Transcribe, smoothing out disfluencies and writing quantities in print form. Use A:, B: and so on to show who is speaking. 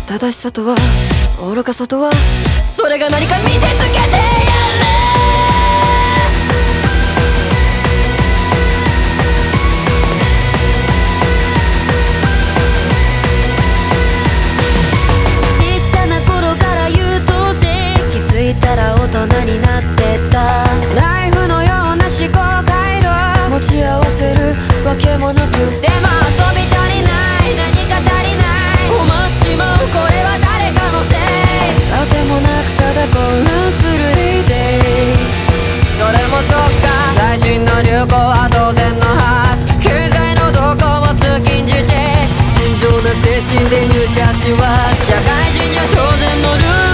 A: 正しさとは愚かさとは、それが何か見せつけてやれ。ちっちゃな頃から優等生、気づいたら大人になってた。ナイフのような思考回路、持ち合わせるわけもなく、でも遊び足りない、何か足りない、困っちまう、これは誰かのせい。あてもなくただ興奮するデイ。それもそっか、最新の流行は当然のはず、経済の動向も通勤時チェック、純情な精神で入社しは社会人には当然のルール。